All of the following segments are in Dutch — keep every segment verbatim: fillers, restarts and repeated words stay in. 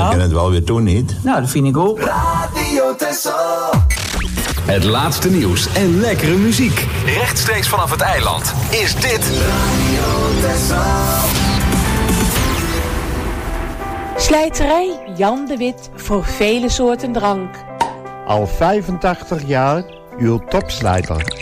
we kunnen het wel weer doen, niet? Nou, dat vind ik ook. Radio Texel. Het laatste nieuws en lekkere muziek. Rechtstreeks vanaf het eiland is dit Radio Texel. Slijterij Jan de Wit voor vele soorten drank. Al vijfentachtig jaar uw topslijter.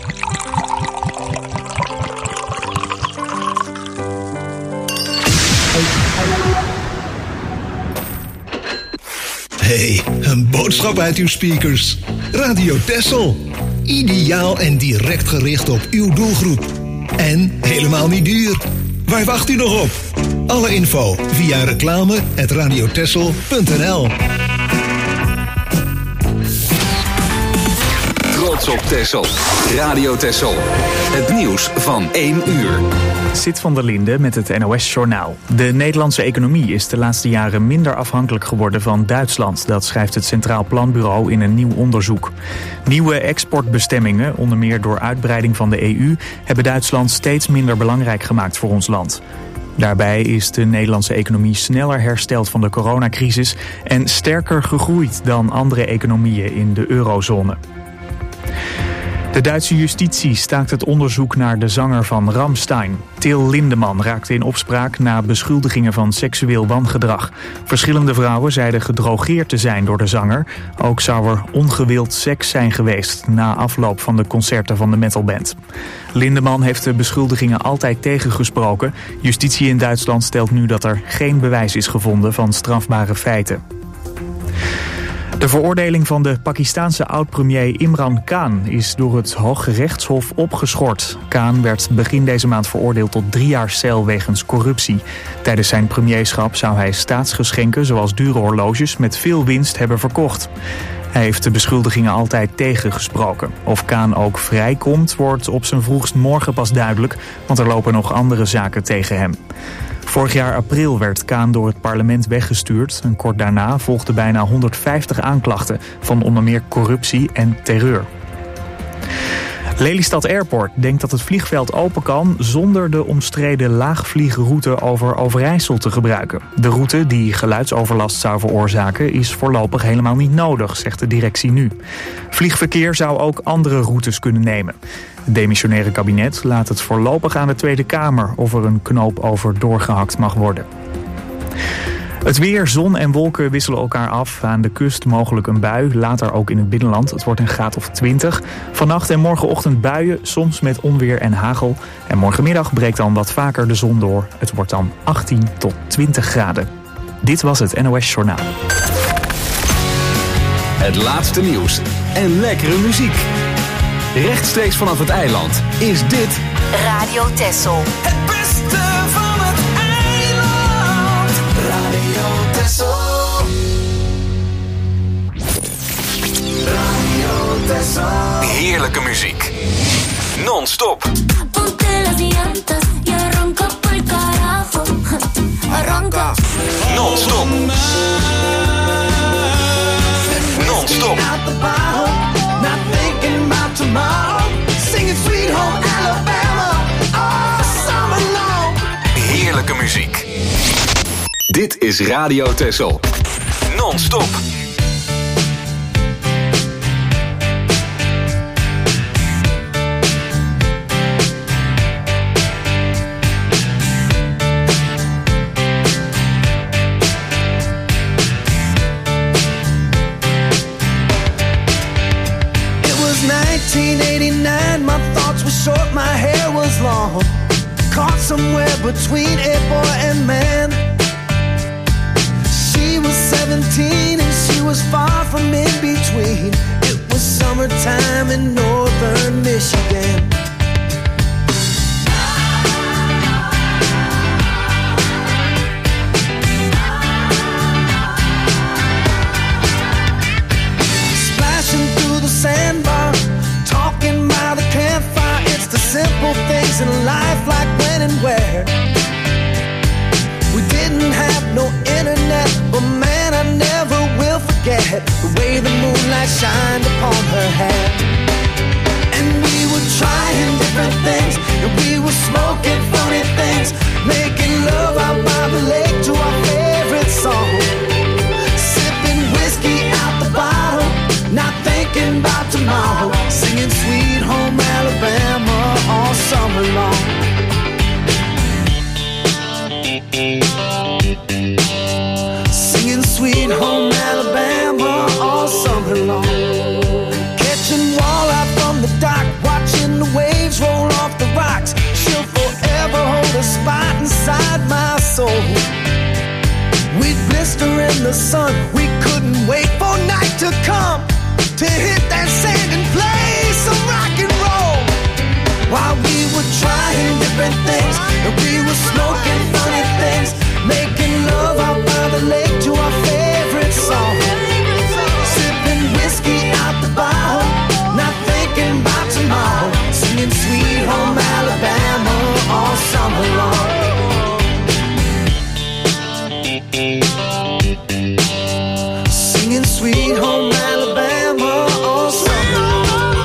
Hey, een boodschap uit uw speakers. Radio Texel. Ideaal en direct gericht op uw doelgroep. En helemaal niet duur. Waar wacht u nog op? Alle info via reclame at radiotexel punt n l. Trots op Texel. Radio Texel. Het nieuws van één uur. Sit van der Linde met het N O S-journaal. De Nederlandse economie is de laatste jaren minder afhankelijk geworden van Duitsland. Dat schrijft het Centraal Planbureau in een nieuw onderzoek. Nieuwe exportbestemmingen, onder meer door uitbreiding van de E U... hebben Duitsland steeds minder belangrijk gemaakt voor ons land. Daarbij is de Nederlandse economie sneller hersteld van de coronacrisis... en sterker gegroeid dan andere economieën in de eurozone. De Duitse justitie staakt het onderzoek naar de zanger van Rammstein. Till Lindemann raakte in opspraak na beschuldigingen van seksueel wangedrag. Verschillende vrouwen zeiden gedrogeerd te zijn door de zanger. Ook zou er ongewild seks zijn geweest na afloop van de concerten van de metalband. Lindemann heeft de beschuldigingen altijd tegengesproken. Justitie in Duitsland stelt nu dat er geen bewijs is gevonden van strafbare feiten. De veroordeling van de Pakistaanse oud-premier Imran Khan is door het Hooggerechtshof opgeschort. Khan werd begin deze maand veroordeeld tot drie jaar cel wegens corruptie. Tijdens zijn premierschap zou hij staatsgeschenken zoals dure horloges met veel winst hebben verkocht. Hij heeft de beschuldigingen altijd tegengesproken. Of Khan ook vrijkomt wordt op zijn vroegst morgen pas duidelijk, want er lopen nog andere zaken tegen hem. Vorig jaar april werd Khan door het parlement weggestuurd. En kort daarna volgden bijna honderdvijftig aanklachten van onder meer corruptie en terreur. Lelystad Airport denkt dat het vliegveld open kan zonder de omstreden laagvliegroute over Overijssel te gebruiken. De route die geluidsoverlast zou veroorzaken is voorlopig helemaal niet nodig, zegt de directie nu. Vliegverkeer zou ook andere routes kunnen nemen. Het demissionaire kabinet laat het voorlopig aan de Tweede Kamer of er een knoop over doorgehakt mag worden. Het weer, zon en wolken wisselen elkaar af. Aan de kust mogelijk een bui, later ook in het binnenland. Het wordt een graad of twintig. Vannacht en morgenochtend buien, soms met onweer en hagel. En morgenmiddag breekt dan wat vaker de zon door. Het wordt dan achttien tot twintig graden. Dit was het N O S Journaal. Het laatste nieuws en lekkere muziek. Rechtstreeks vanaf het eiland is dit Radio Texel. Het beste van het eiland. Radio Texel. Radio Texel. Heerlijke muziek. Non-stop. Ponte las llantas y arranca pa'l carajo. Arranca. Non-stop. Non-stop. Heerlijke muziek. Dit is Radio Texel. Non-stop. nineteen eighty-nine, my thoughts were short, my hair was long. Caught somewhere between a boy and man. She was seventeen and she was far from in between. It was summertime in northern Michigan. Splashing through the sandbar, talking by the campfire. It's the simple things in life, like when and where. We didn't have no internet, but man, I never will forget the way the moonlight shined upon her hair. And we would try tomorrow, singing Sweet Home Alabama all summer long. Singing Sweet Home Alabama all summer long. Catching walleye from the dock, watching the waves roll off the rocks. She'll forever hold a spot inside my soul. We'd blister in the sun, we couldn't wait for night to come to hit that sand and play some rock and roll. While we were trying different things, and we were smoking funny things, making love out by the lake to our favorite song. Sipping whiskey out the bottle, not thinking about tomorrow, singing Sweet Home Alabama all summer long. Singing Sweet Home Alabama all summer long.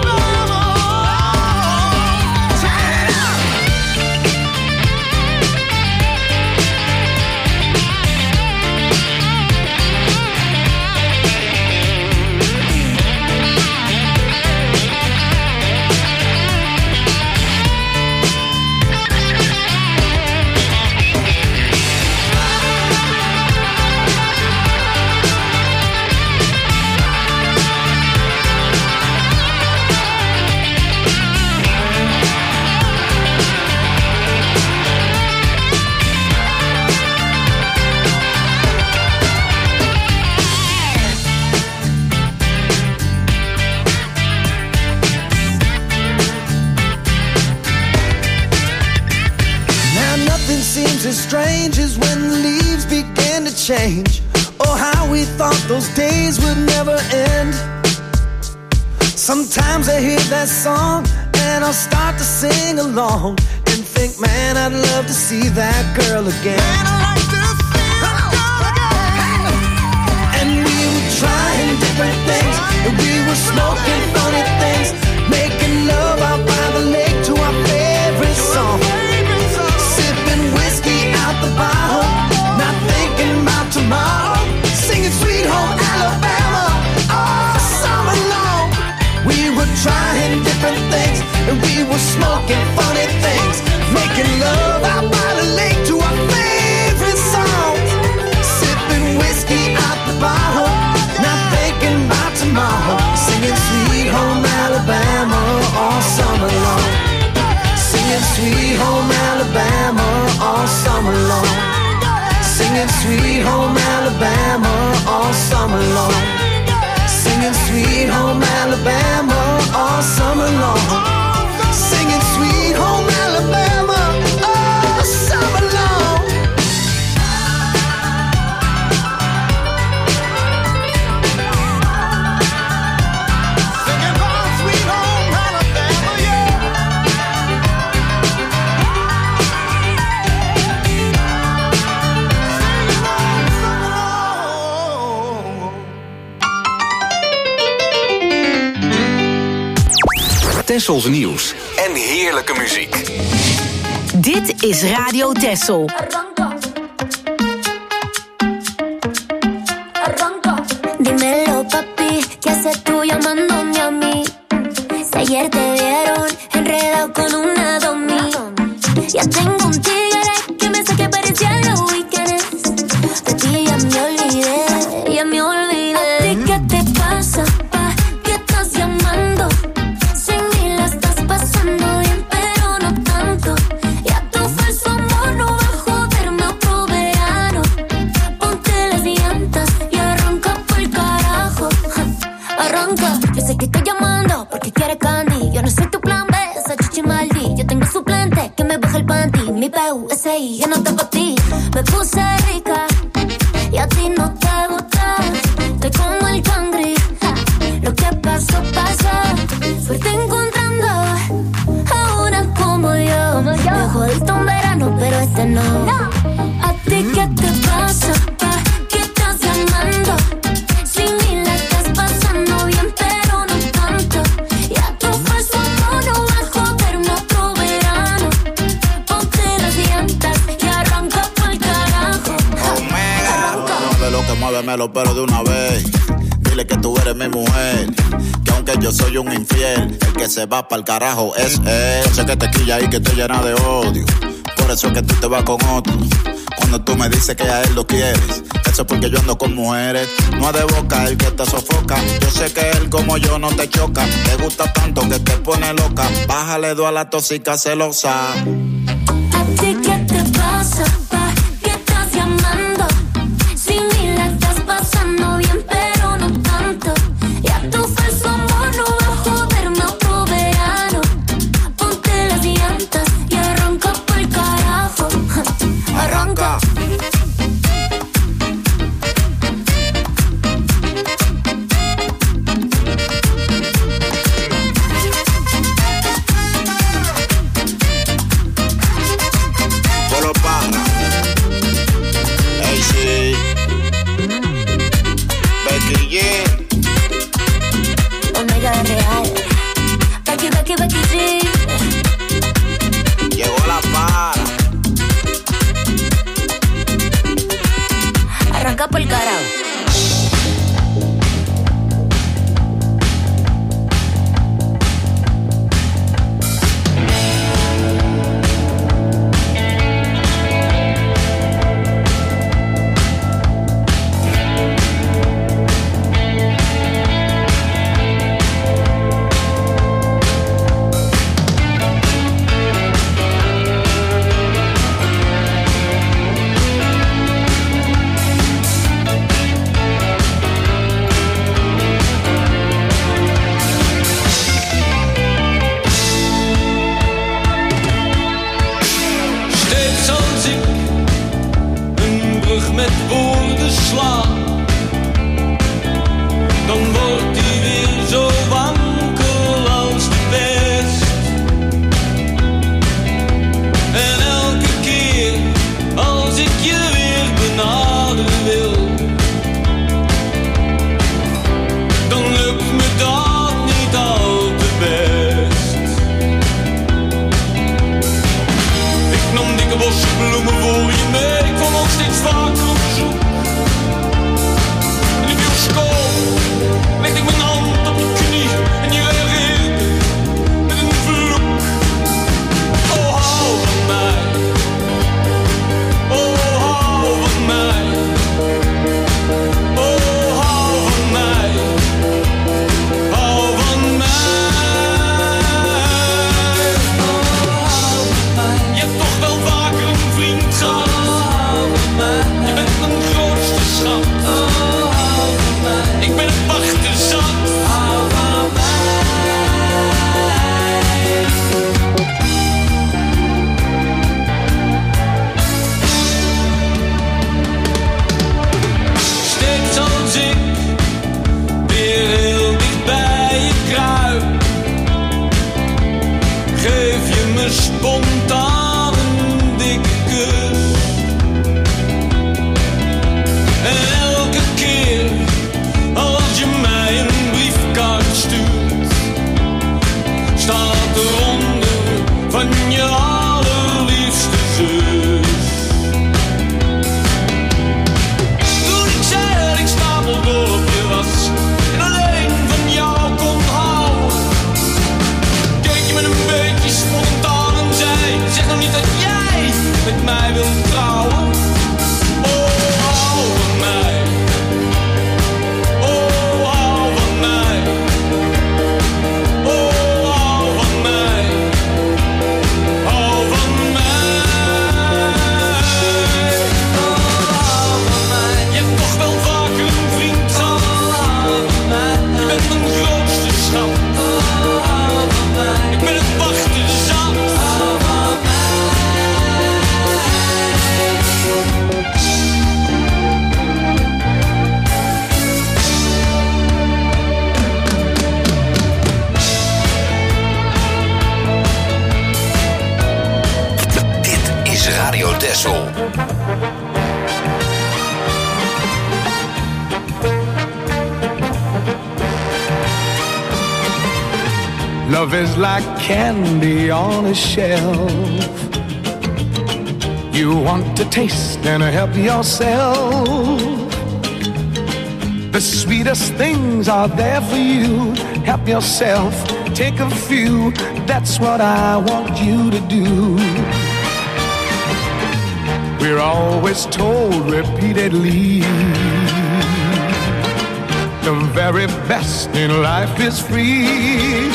As strange as when the leaves began to change. Oh, how we thought those days would never end. Sometimes I hear that song and I'll start to sing along and think, man, I'd love to see that girl again. Man, I'd like to see that girl again. And we were trying different things, and we were smoking funny things, making love out by the lake to our favorite song. The bottle, not thinking about tomorrow, singing Sweet Home Alabama all summer long. We were trying different things, and we were smoking funny things, making love out by the lake to our favorite songs. Sipping whiskey out the bottle, not thinking about tomorrow, singing Sweet Home Alabama all summer long. Singing Sweet Home Alabama all summer long. Singing Sweet Home Alabama all summer long. Singing Sweet Home Alabama all summer long. Singing Sweet Home Alabama all summer long. Singing about Sweet Home Alabama, yeah. Tessels nieuws en heerlijke muziek. Dit is Radio Tessel. Dímelo, papi, ¿qué haces tú llamándome a mí? Si ayer te vieron enredado con una domi. Ya tengo un tigre que me saque parecía los weekends. De ti ya me olvidé, ya me olvidé. ¿A ti qué te pasa, pa? ¿Qué estás llamando? Sin mí la estás pasando bien, pero no tanto. Ya tu falso amor no va a joderme otro verano. Ponte las llantas y arranca pa'l carajo. Arranca, yo sé que estoy llamando porque quieres candy. Yo no soy tu plan B, esa chichi maldi. Yo tengo suplente que me baja el panty. Mi P U S I, yo no te pa' ti. Me puse rica y a ti no te gusta. Estoy como el cangri, lo que pasó, pasó. Suerte encontrando a una como yo. Me jodiste un verano, pero este no. ¿A ti qué te pasa, pa? ¿Qué estás llamando? Sin mí la estás pasando bien, pero no tanto. Ya tu falso amor no va a joderme otro verano. Ponte las llantas y arranca pa'l carajo. Omega, mueve lo que muévemelo, pero de una vez. dile que tú eres mi mujer. Que aunque yo soy un infiel, el que se va pa'l carajo es él. Sé que te quilla y que te llena de odio. Por eso es que tú te vas con otro. Cuando tú me dices que a él lo quieres, eso es porque yo ando con mujeres. No de boca el que te sofoca. Yo sé que él como yo no te choca. Te gusta tanto que te pone loca. Bájale dos a la tóxica celosa. ¿A ti qué te pasa, pa? ¿Qué estás llamando? Si ni la estás pasando bien, pero no tanto. Y a tu falso amor no va a joderme otro verano. Ponte las llantas y arranca pa'l carajo. Arranca. Omega real. Becky, Becky, Becky, sí. Llegó la para. Arranca por el carajo. Love is like candy on a shelf. You want to taste and help yourself. The sweetest things are there for you. Help yourself, take a few. That's what I want you to do. We're always told repeatedly, the very best in life is free.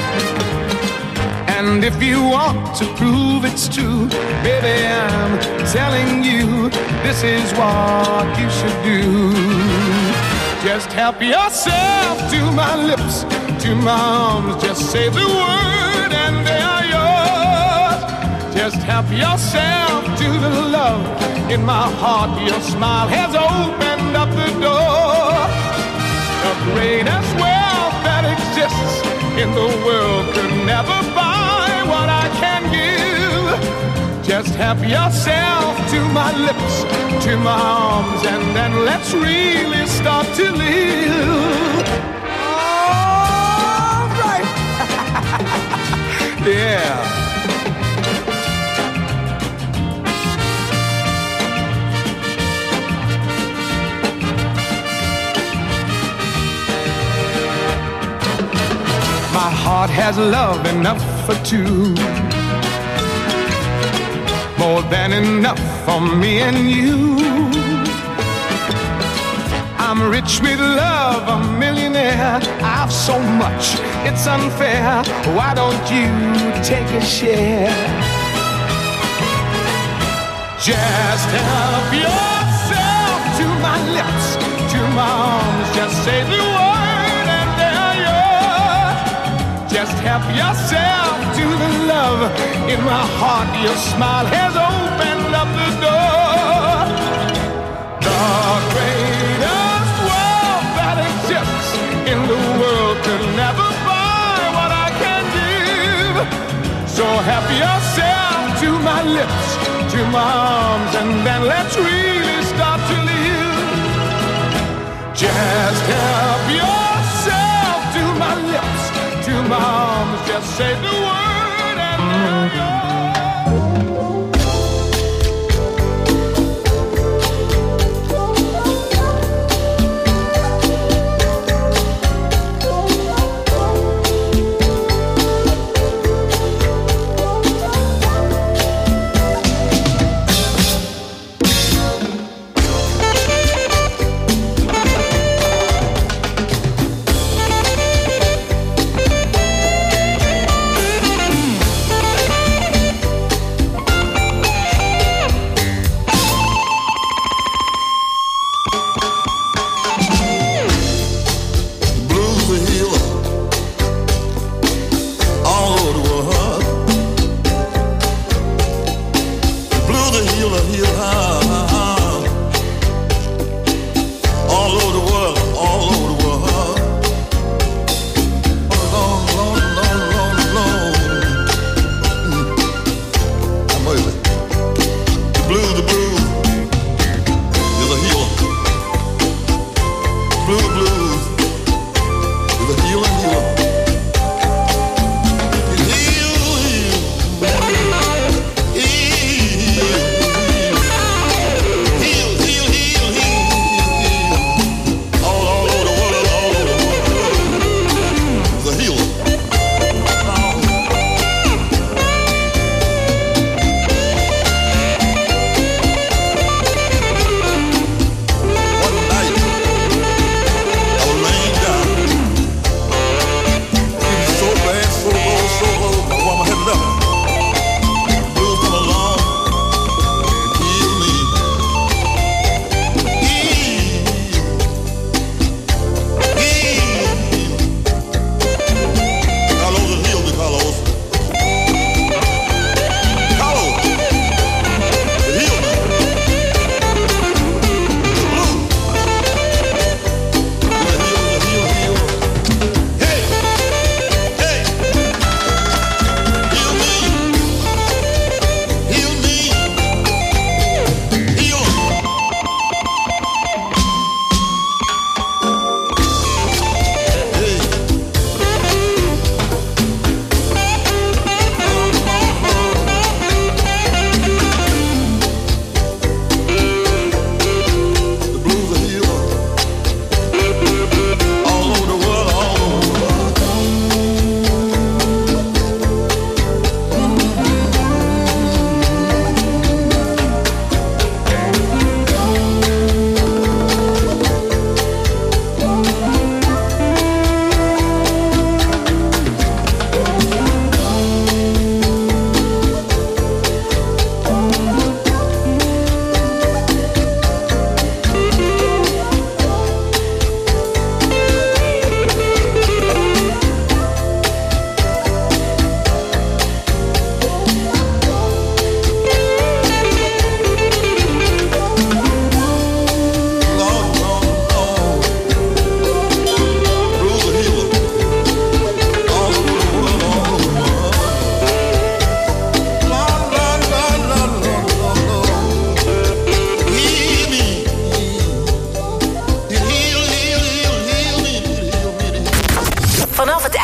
And if you want to prove it's true, baby, I'm telling you, this is what you should do. Just help yourself to my lips, to my arms. Just say the word and they are yours. Just help yourself to the love in my heart. Your smile has opened up the door. The greatest wealth that exists in the world could never buy what I can give. Just help yourself to my lips, to my arms, and then let's really start to live. All right. Yeah. My heart has love enough for two, more than enough for me and you. I'm rich with love, a millionaire. I've so much, it's unfair. Why don't you take a share? Just help yourself to my lips, to my arms. Just say the word and they're yours. Just help yourself to the love in my heart. Your smile has opened up the door. The greatest wealth that exists in the world could never buy what I can give. So help yourself to my lips, to my arms, and then let's really start to live. Just help yourself to my lips, to my arms. Just say the word and they're yours.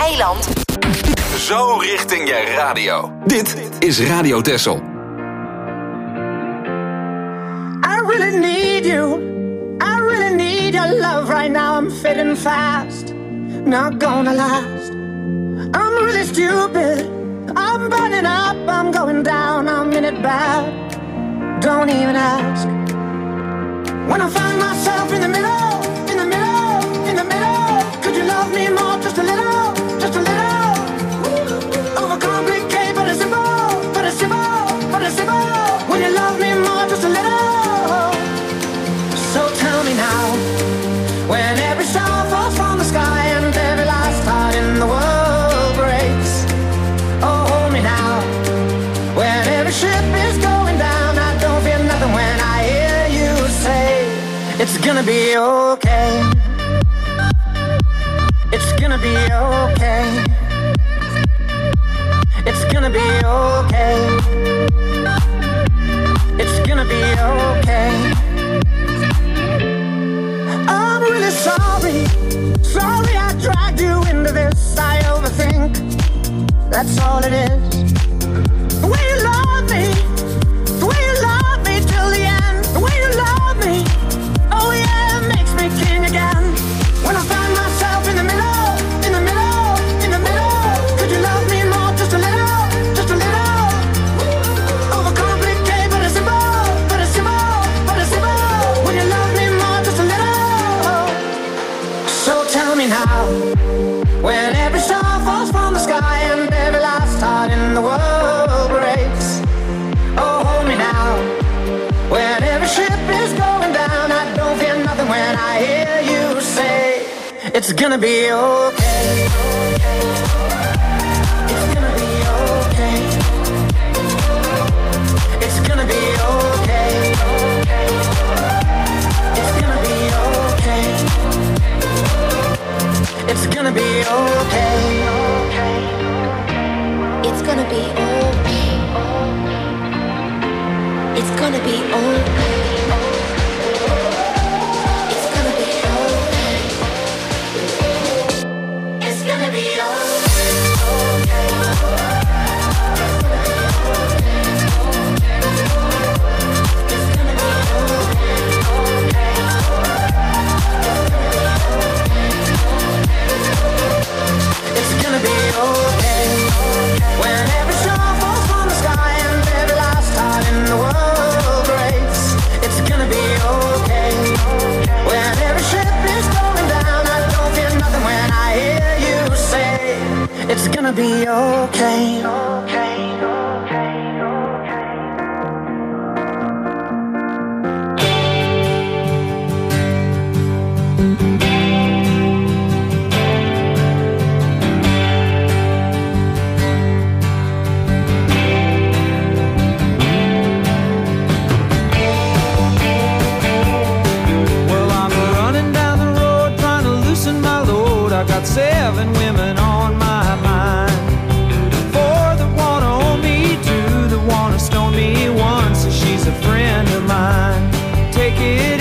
eiland. Zo richting je radio. Dit is Radio Texel. I really need you. I really need your love right now. I'm fading fast. Not gonna last. I'm really stupid. I'm burning up. I'm going down. I'm in it bad. Don't even ask. When I find myself in the middle, in the middle, in the middle, could you love me more? Just a little, just a little. Overcomplicate, but it's simple, but it's simple, but it's simple. When you love me more, just a little. So tell me now, when every star falls from the sky and every last heart in the world breaks. Oh, hold me now, when every ship is going down, I don't feel nothing when I hear you say, it's gonna be okay. It's gonna be okay. It's gonna be okay. It's gonna be okay. I'm really sorry. Sorry I dragged you into this. I overthink. That's all it is. The way you love me. The way you love me till the end. The way you love me. Oh yeah, it makes me king again. When I find myself in the middle, in the middle, in the middle, could you love me more? Just a little, just a little. Overcomplicate, but it's simple, but it's simple, but it's simple. When you love me more, just a little. So tell me now, when every star falls from the sky and every last heart in the world breaks. Oh, hold me now, when every ship is going down, I don't feel nothing when I hear you say, it's gonna be okay. It's gonna be okay. It's gonna be okay. It's gonna be okay. It's gonna be okay. It's gonna be okay. It's gonna be okay. It's gonna be okay. It's gonna be It's gonna be okay. When every star falls from the sky and every last heart in the world breaks. It's gonna be okay. When every ship is going down, I don't feel nothing when I hear you say, it's gonna be okay. Got seven women on my mind. Four that wanna own me, two that wanna stone me, one says she's a friend of mine. Take it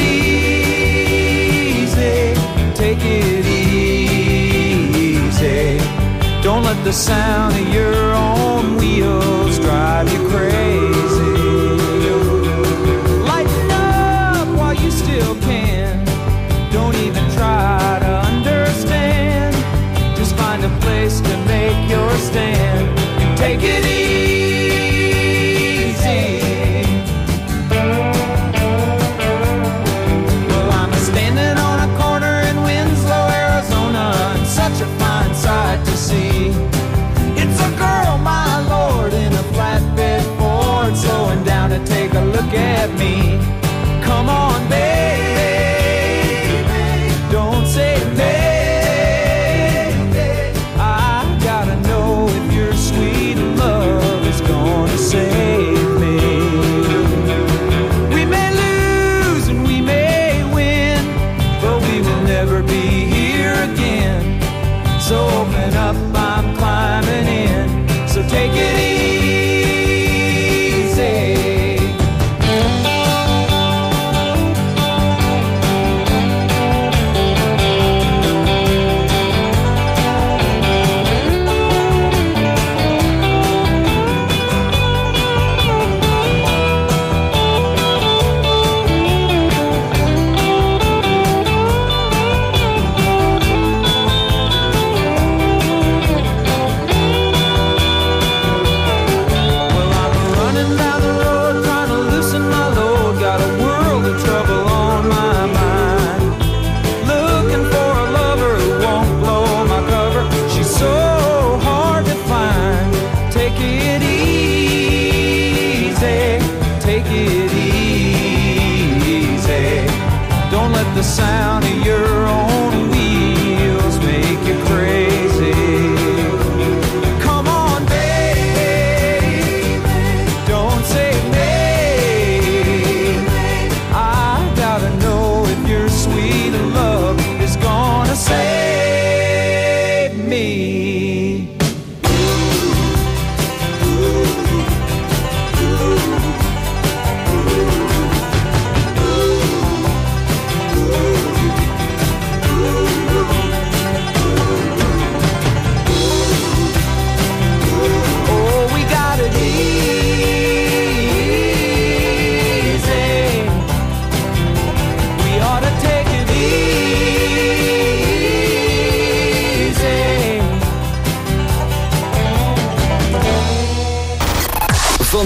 easy, take it easy. Don't let the sound of your own wheels drive you crazy. Lighten up while you still can. Don't even try to understand. Just find a place to make your stand and take it easy. Well, I'm standing on a corner in Winslow, Arizona, and such a fine sight to see. It's a girl, my lord, in a flatbed Ford, slowing down to take a look at me. Come on, baby, don't say baby. Save me. We may lose and we may win, but we will never be here again. So open up, I'm climbing in. So take it easy.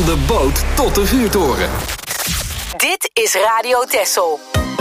de boot tot de vuurtoren. Dit is Radio Texel.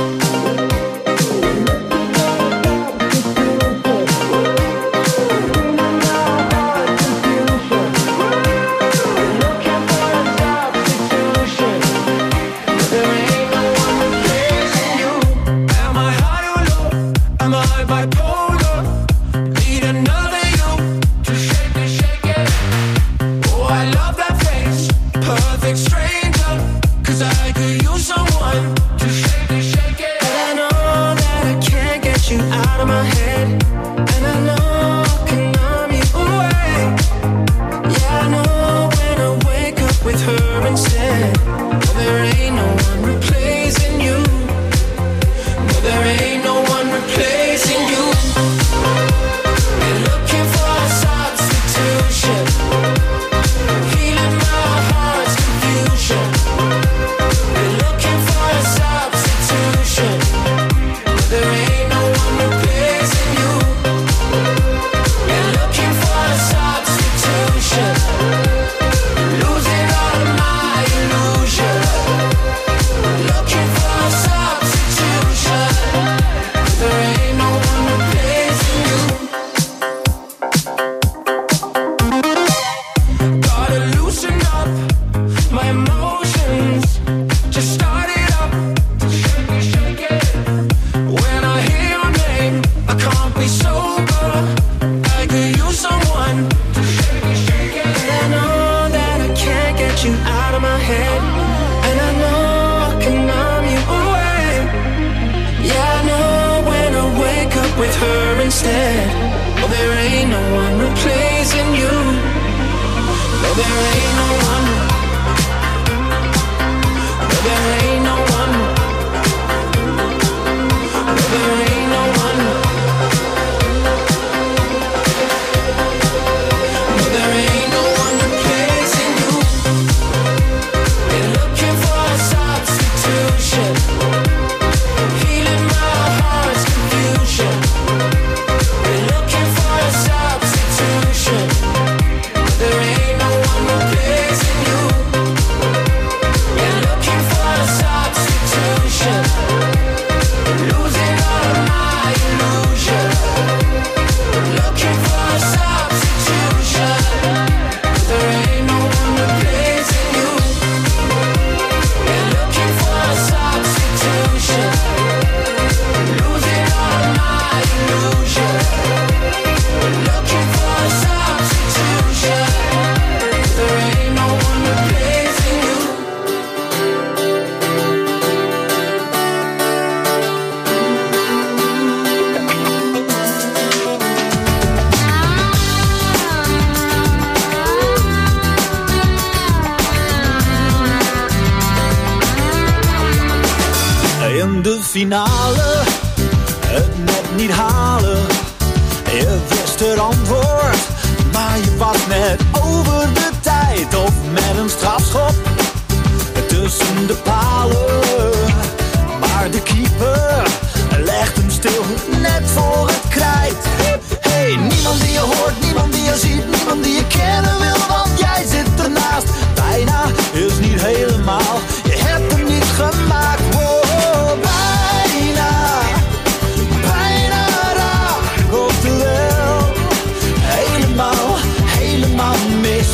Finale, het net niet halen. Je wist het antwoord, maar je was net over de tijd. Of met een strafschop tussen de palen. Maar de keeper legt hem stil, net voor het krijt. Hey, niemand die je hoort, niemand die je ziet, niemand die je kennen wil, want jij zit ernaast. Bijna is niet helemaal, je hebt hem niet gemaakt. Wow. Helemaal, helemaal mis.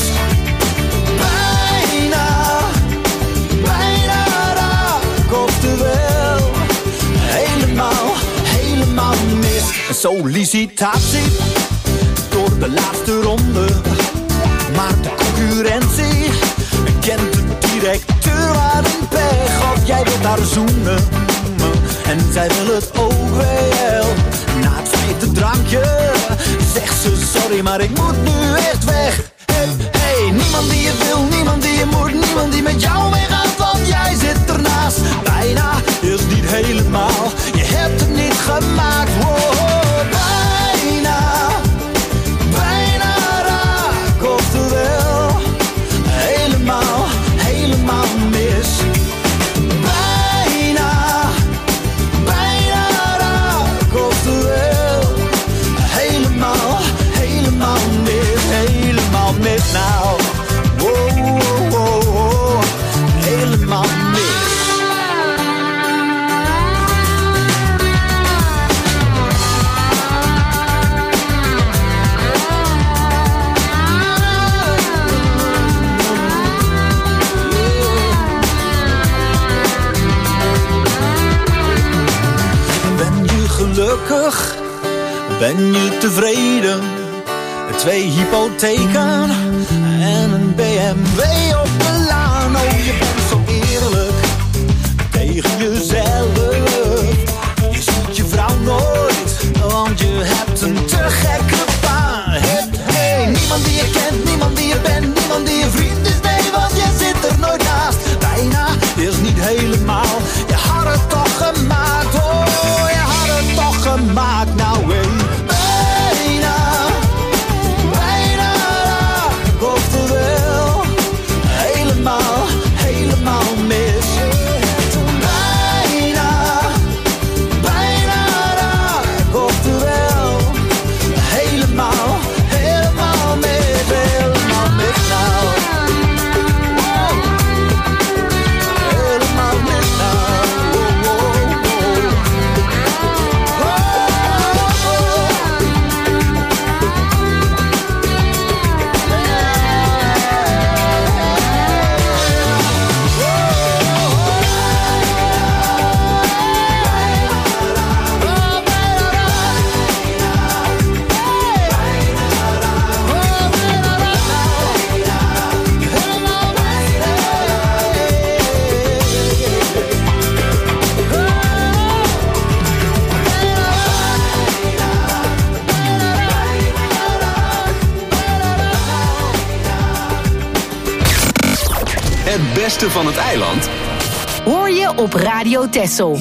Bijna, bijna raak, oftewel helemaal, helemaal mis. Een sollicitatie door de laatste ronde. Maar de concurrentie kent de directeur aan een pech. Of jij wilt haar zoenen en zij wil het ook wel. Na het vijfde drankje zegt ze sorry, maar ik moet nu echt weg. Hey, hey, niemand die je wil, niemand die je moet, niemand die met jou meegaat, want jij zit ernaast. Bijna is niet helemaal, je hebt het niet gemaakt. Wow, bijna, bijna raak, oftewel helemaal, helemaal mis. Bijna, bijna raak, oftewel helemaal, helemaal mis, helemaal Ben je tevreden? Twee hypotheken en een B M W op de laan. Oh, je bent zo eerlijk tegen jezelf. Je ziet je vrouw nooit, want je hebt een te gekke baan. Hey, hey, niemand die je kent, niemand die je bent, niemand die je vriend is. Nee, want je zit er nooit naast. Bijna is niet helemaal. Je had het toch gemaakt, oh, je had het toch gemaakt. Nou, hey, bijna. Helemaal, helemaal mis. Bijna, bijna daar, oftewel. Helemaal, helemaal mis, helemaal mis nou. Wow. Helemaal mis nou. Wow, wow, wow. Het beste van het eiland hoor je op Radio Texel.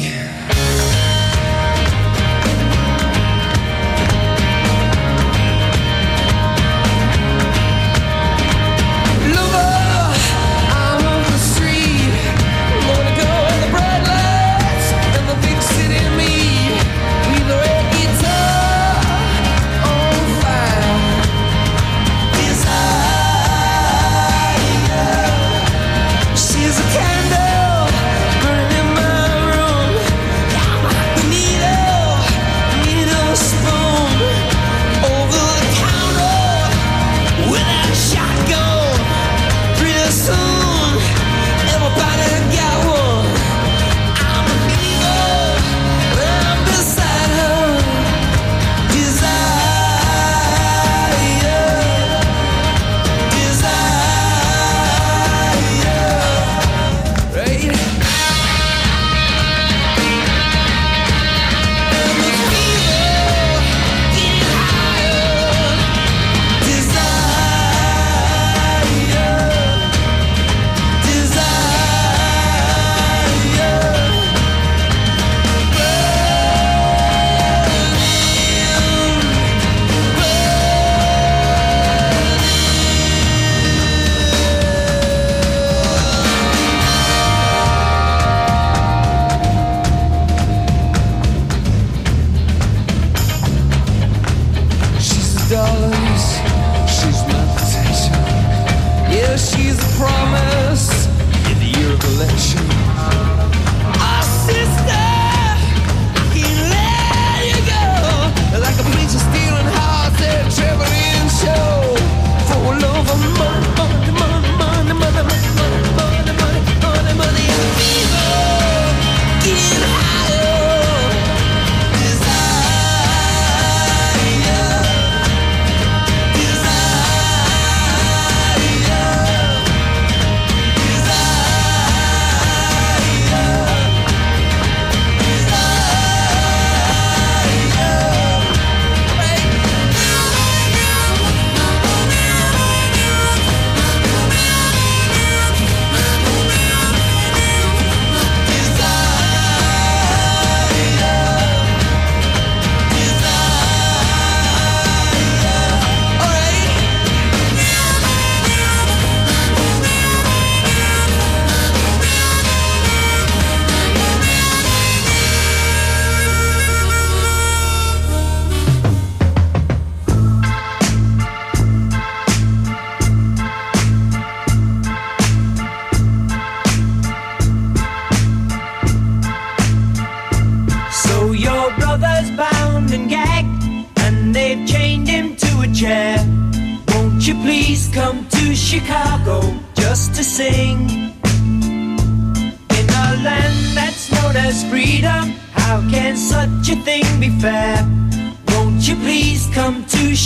How can such a thing be fair? Won't you please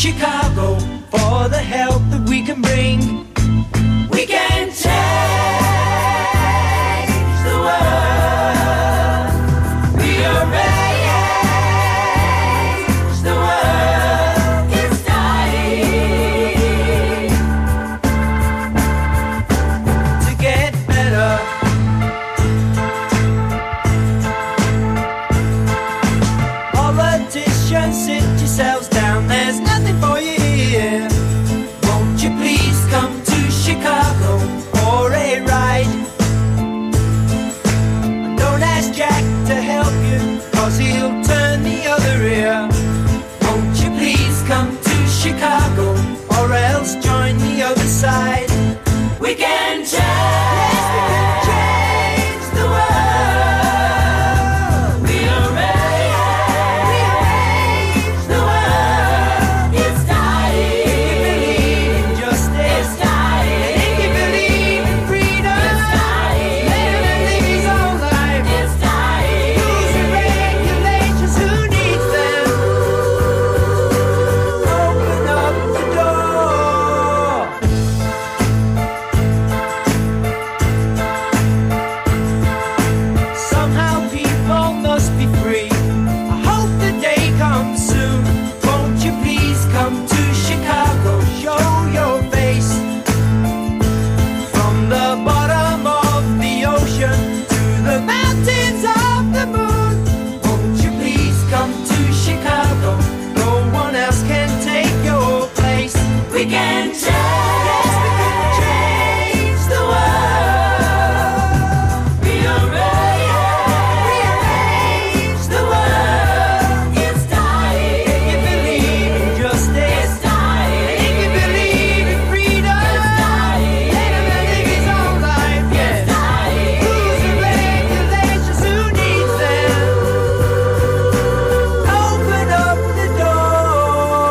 Chicago for the help that we can bring. We can change the world. Rearrange the world. It's dying to get better. Politicians, sit yourselves down. There's nothing for you here. Won't you please come to Chicago for a ride? Don't ask Jack to help you, cause he'll turn the other ear. Won't you please come to Chicago, or else join the other side? We can change, yes, we can change the world. Rearrange, rearrange the world. It's dying. If you believe in justice, it's dying. If you believe in freedom, it's dying. Let him live his own life, it's dying. Rules and regulations, who needs them? Open up the door. Somehow people must be free. I hope the day comes soon. Won't you please come to Chicago, show your face. From the bottom of the ocean to the mountains of the moon. Won't you please come to Chicago? No one else can take your place. We can change, yes, we can change the world. Rearrange, rearrange the world. It's dying. If you believe in justice, it's dying. If you believe in freedom, it's dying. Let him live his own life, yes. It's dying. Rules and regulations, who needs them? Open up the door.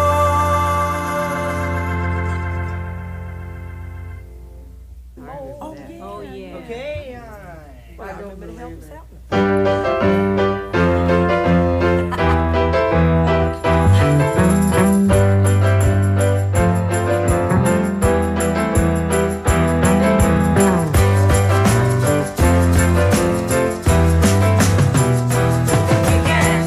Oh yeah. Okay. All right. Remember to help us out. We can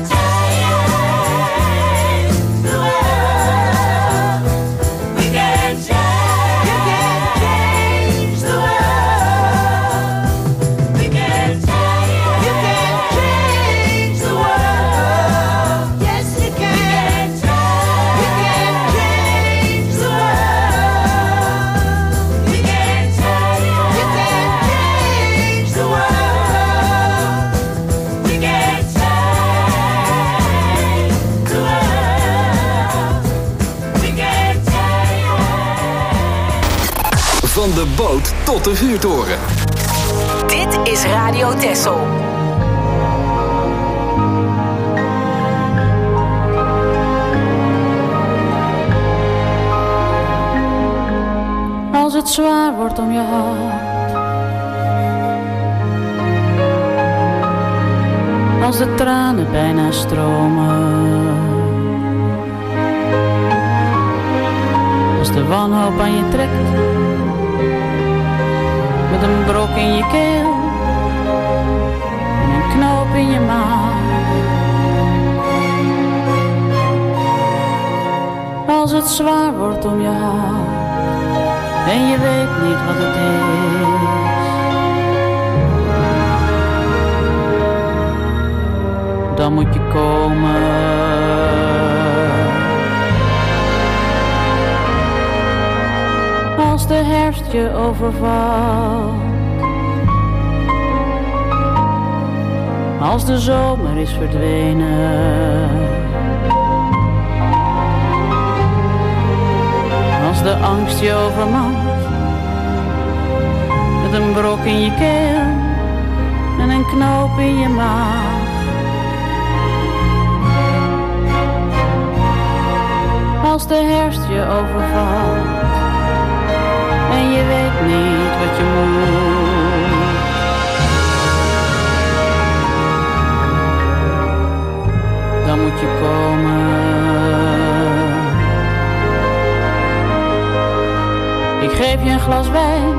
change the world. We can change. You can change the world. We can change. You can change the world. Yes, you can. You can change the world. We can change. You can change the world. We can change the world. We can change. Van de boot tot de vuurtoren. Dit is Radio Texel. Als het zwaar wordt om je hart, als de tranen bijna stromen, als de wanhoop aan je trekt, met een brok in je keel en een knoop in je maag. Als het zwaar wordt om je hart en je weet niet wat het is, dan moet je komen. Als de herfst je overvalt, als de zomer is verdwenen, als de angst je overmand, met een brok in je keel en een knoop in je maag. Als de herfst je overvalt en je weet niet wat je moet, dan moet je komen. geef je een glas wijn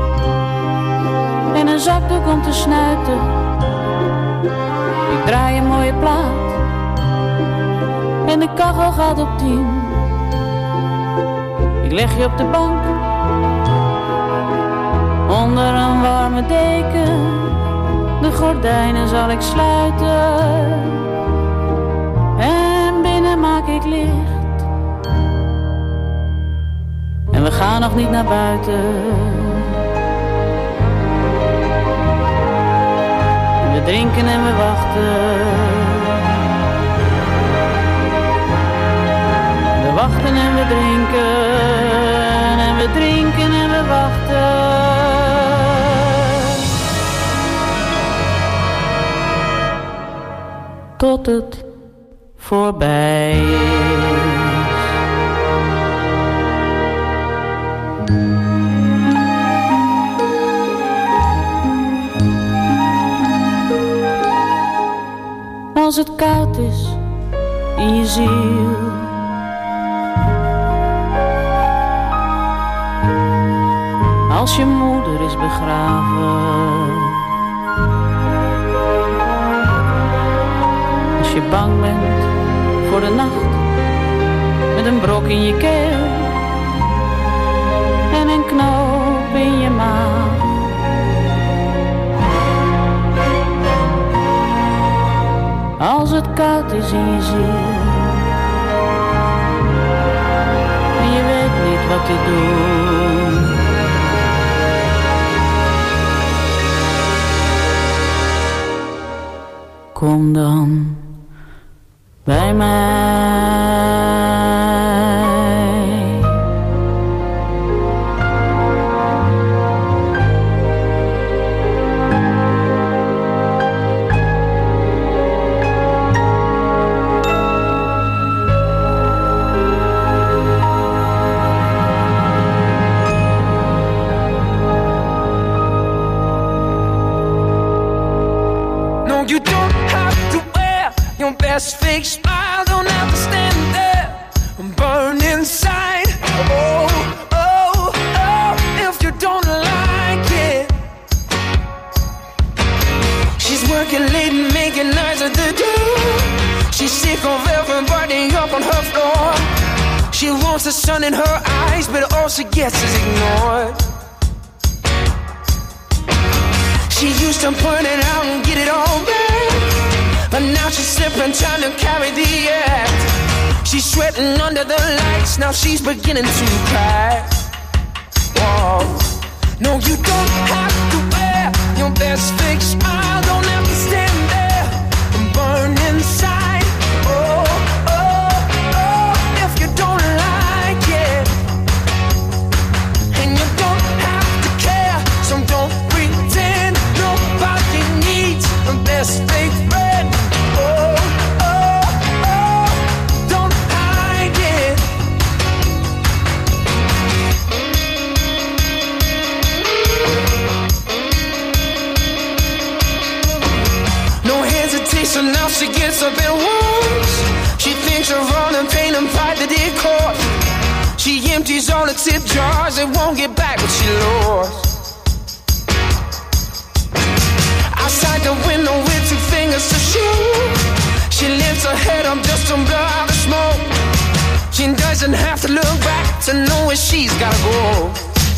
en een zakdoek om te snuiten. Ik draai een mooie plaat en de kachel gaat op tien. Ik leg je op de bank onder een warme deken. De gordijnen zal ik sluiten en binnen maak ik licht. En we gaan nog niet naar buiten. En we drinken en we wachten. We wachten en we drinken. En we drinken en we wachten. Tot het voorbij is. Als het koud is in je ziel, als je moeder is begraven, als je bang bent voor de nacht met een brok in je keel en een knoop in je maag. Als het koud is in je ziel en je weet niet wat te doen, kom dan bij mij. Best fake smile, don't have to stand there and burn inside. Oh, oh, oh, if you don't like it. She's working late and making nights at the door. She's sick of everybody up on her floor. She wants the sun in her eyes, but all she gets is ignored. She used to put it out and get it all back, but now she's slipping, trying to carry the act. She's sweating under the lights, now she's beginning to cry. Whoa. No, you don't have to wear your best fake smile. Don't have to stand there and burn inside. Oh, oh, oh, if you don't like it. And you don't have to care, so don't pretend. Nobody needs a best fake friend. Oh, oh, oh, don't hide it. No hesitation, now she gets up and walks. She thinks of all the pain and pride that it caused. She empties all the tip jars and won't get back what she lost. Outside the window with two fingers to shoot. She lifts her head up just to blow out the smoke. She doesn't have to look back to know where she's gotta go.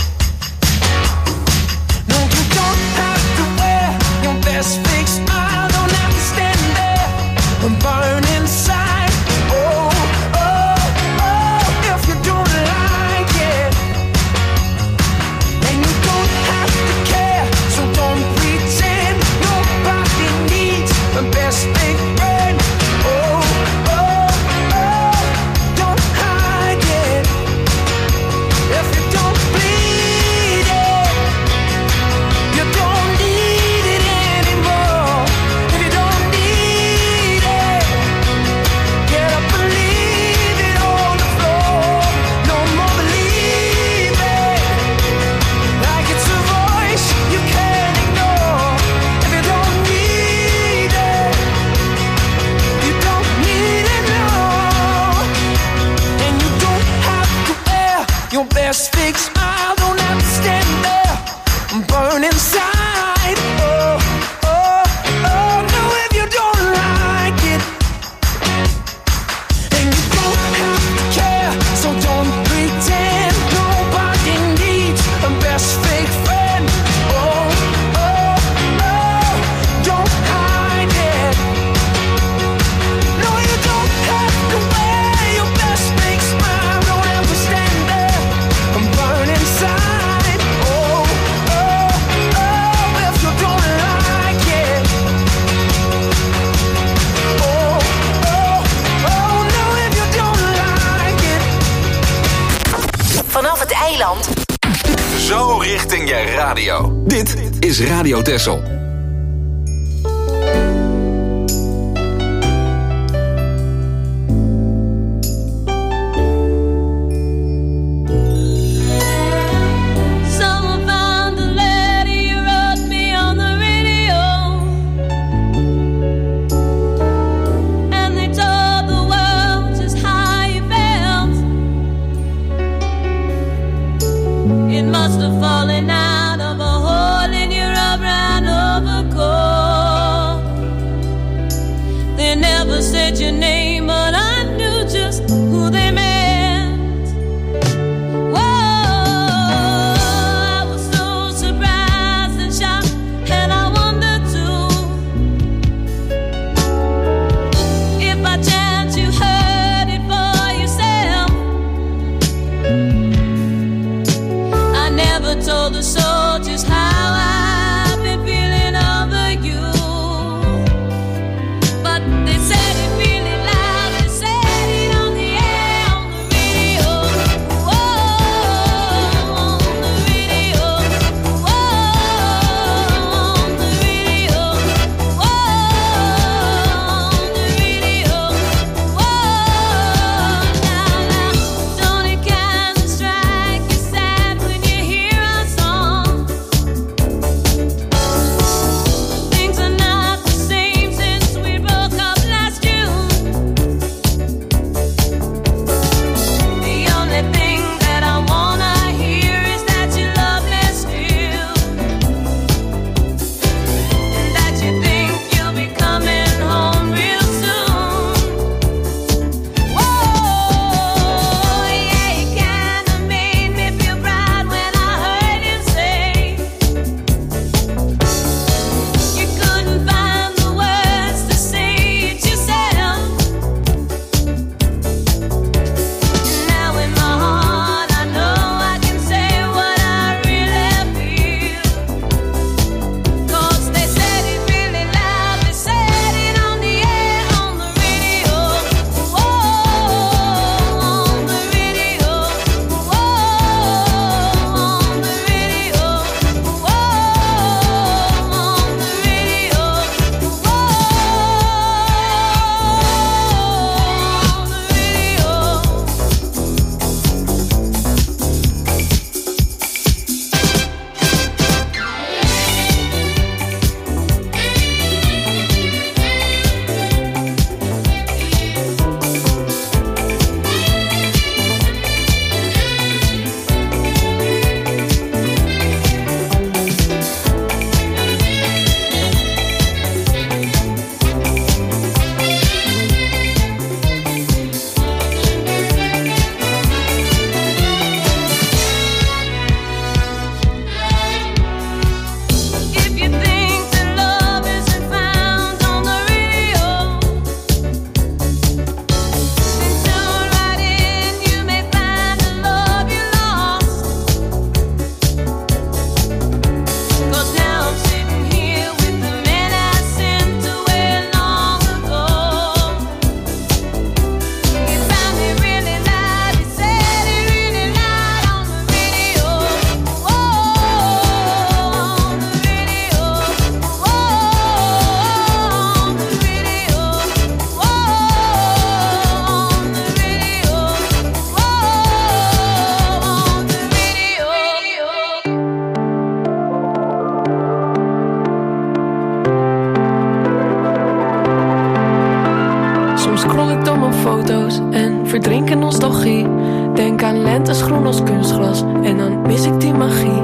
No, you don't have to wear your best fake smile. Don't have to stand there and burn inside. Oh, oh, oh, if you don't like it. And you don't have to care, so don't pretend. Nobody needs the best fake friend. Oh, oh, oh, don't hide it. If you don't bleed it, you don't need it anymore. If you don't need it, get up and leave it on the floor. No more believing like it's a voice you can't ignore. If you don't need it, you don't need it, no. And you don't have to wear your best fake smile. Don't have eiland. Zo richting je radio. Dit is Radio Texel. verdrink in nostalgie. Denk aan lentes groen als kunstgras en dan mis ik die magie.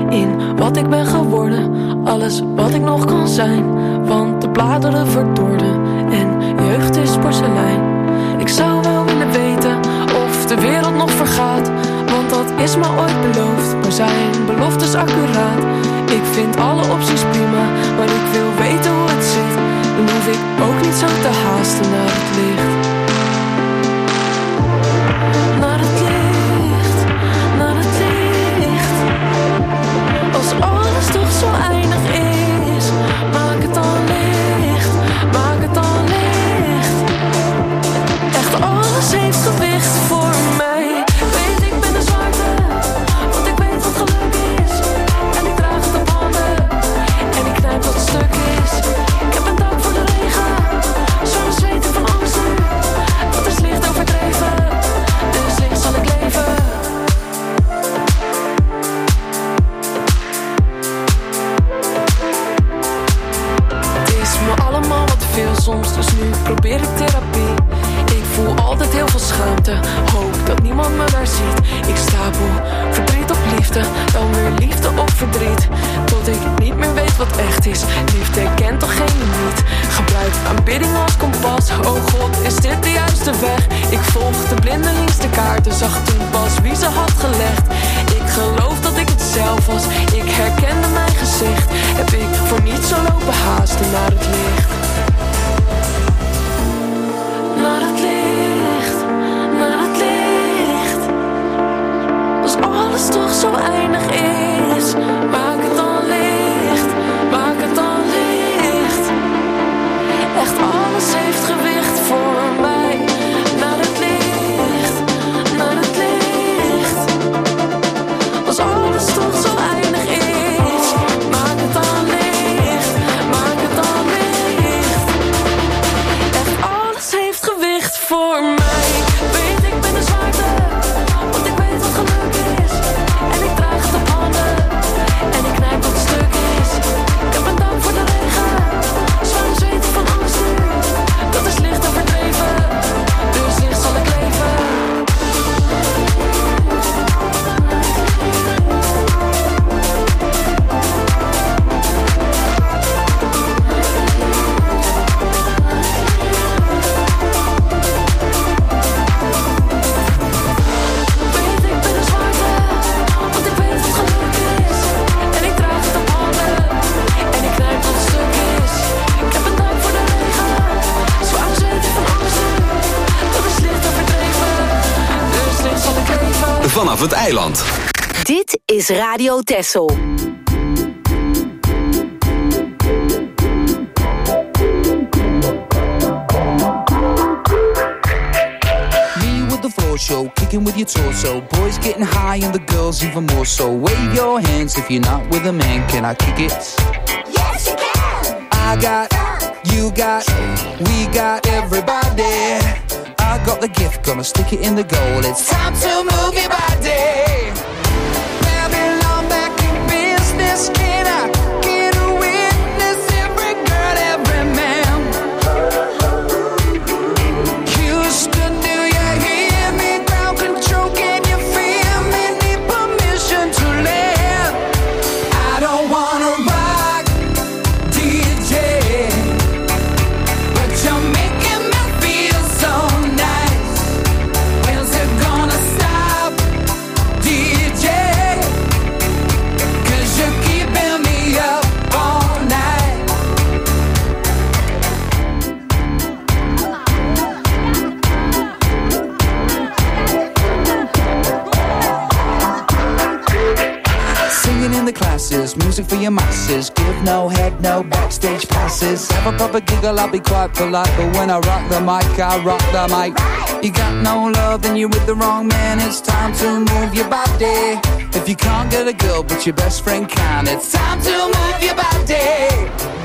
In wat ik ben geworden, alles wat ik nog kan zijn. Want de bladeren verdorden en jeugd is porselein. Ik zou wel willen weten of de wereld nog vergaat, want dat is me ooit beloofd, maar zijn beloftes accuraat. Ik vind alle opties prima, maar ik wil weten hoe het zit. Dan hoef ik ook niet zo te haasten naar het licht. Naar het licht, naar het licht. Als alles toch zo eindig is, maak het dan licht, maak het dan licht. Echt alles heeft gewicht voor mij. Weet ik ben een zwarte, buiten, hoop dat niemand me daar ziet. Ik stapel verdriet op liefde, dan weer liefde op verdriet. Tot ik niet meer weet wat echt is. Liefde kent toch geen limiet. Gebruik aanbidding als kompas. Oh God, is dit de juiste weg? Ik volgde blindelings de kaarten, zag toen pas wie ze had gelegd. Ik geloof dat ik het zelf was. Ik herkende mijn gezicht. Heb ik voor niets zo lopen haasten naar het licht. Naar het licht, naar het licht. Als alles toch zo eindig is, maak het dan licht, maak het dan licht. Echt alles heeft gewicht voor mij. Naar het licht, naar het licht. Als alles toch zo eindig is, maak het dan licht, maak het dan licht. Echt alles heeft gewicht voor mij. Weet ik ben de zwaarte, want ik weet wat geluk is. En ik draag het op handen, en ik knijp wat stuk is. Ik heb een dank voor de regen, zwaar zweten van angst nu. Dat is licht overdreven, dus licht zal ik leven. Vanaf het eiland. Dit is Radio Texel. Me with the floor show, kicking with your torso. Boys getting high and the girls even more so. Wave your hands if you're not with a man. Can I kick it? Yes, you can. I got, you got, we got everybody. I got the gift, gonna stick it in the goal. It's time to move your body. Babylon back in business. Can I get a witness? Every girl, every man. Houston, do you hear me? Ground control, can you feel me? Need permission to land. I don't wanna rock, D J, but you're making me feel so nice. When's it gonna stop, D J? 'Cause you're keeping me up all night. Singing in the classes, music for your masses. Give no head, no backstage passes. Have a proper giggle, I'll be quite polite. But when I rock the mic, I rock the mic. You got no love, then you're with the wrong man. It's time to move your body. If you can't get a girl, but your best friend can, it's time to move your body.